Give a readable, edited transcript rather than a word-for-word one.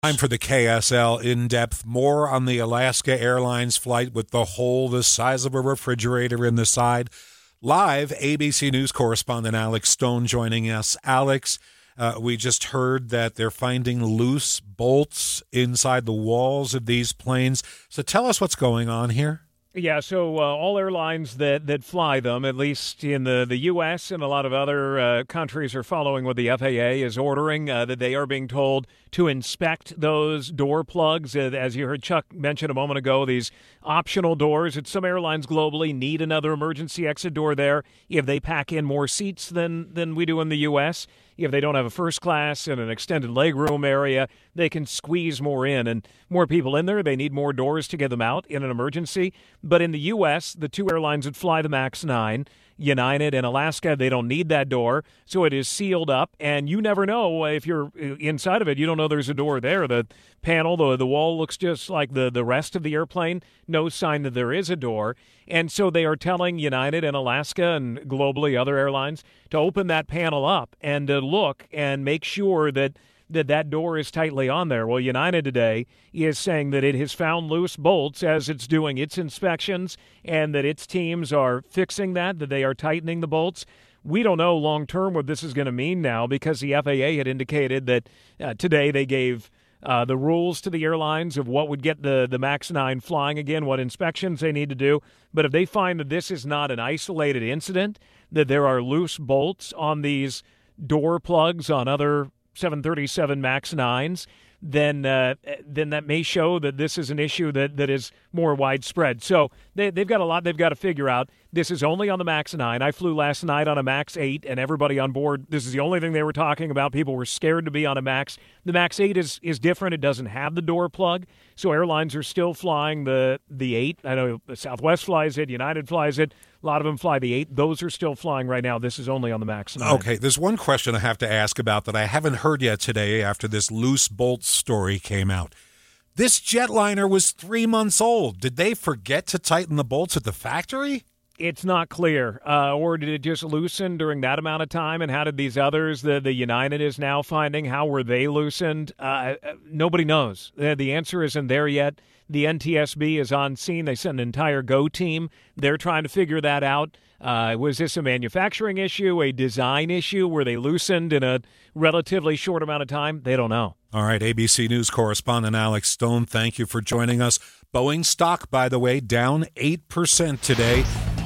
Time for the KSL in-depth. More on the Alaska Airlines flight with the hole the size of a refrigerator in the side. Live, ABC News correspondent Alex Stone joining us. Alex, we just heard that they're finding loose bolts inside the walls of these planes. So tell us what's going on here. Yeah, so all airlines that fly them, at least in the U.S. and a lot of other countries are following what the FAA is ordering, that they are being told to inspect those door plugs. As you heard Chuck mention a moment ago, these optional doors at some airlines globally need another emergency exit door there if they pack in more seats than we do in the U.S. If they don't have a first class and an extended legroom area, they can squeeze more in. And more people in there, they need more doors to get them out in an emergency. But in the U.S., the two airlines that fly the MAX 9, United and Alaska, they don't need that door, so it is sealed up, and you never know if you're inside of it. You don't know there's a door there. The panel, the wall looks just like the rest of the airplane. No sign that there is a door. And so they are telling United and Alaska and globally other airlines to open that panel up and to look and make sure that door is tightly on there. Well, United today is saying that it has found loose bolts as it's doing its inspections and that its teams are fixing that they are tightening the bolts. We don't know long-term what this is going to mean now because the FAA had indicated that today they gave the rules to the airlines of what would get the MAX 9 flying again, what inspections they need to do. But if they find that this is not an isolated incident, that there are loose bolts on these door plugs on other 737 MAX 9s, then that may show that this is an issue that is more widespread. So they've got a lot they've got to figure out. This is only on the MAX 9. I flew last night on a MAX 8, and everybody on board, this is the only thing they were talking about. People were scared to be on a MAX. The MAX 8 is different. It doesn't have the door plug, so airlines are still flying the 8. I know Southwest flies it, United flies it. A lot of them fly the 8. Those are still flying right now. This is only on the MAX 9. Okay, there's one question I have to ask about that I haven't heard yet today after this loose bolts story came out. This jetliner was 3 months old. Did they forget to tighten the bolts at the factory? It's not clear. Or did it just loosen during that amount of time? And how did these others, the United is now finding, how were they loosened? Nobody knows. The answer isn't there yet. The NTSB is on scene. They sent an entire GO team. They're trying to figure that out. Was this a manufacturing issue, a design issue? Were they loosened in a relatively short amount of time? They don't know. All right, ABC News correspondent Alex Stone, thank you for joining us. Boeing stock, by the way, down 8% today.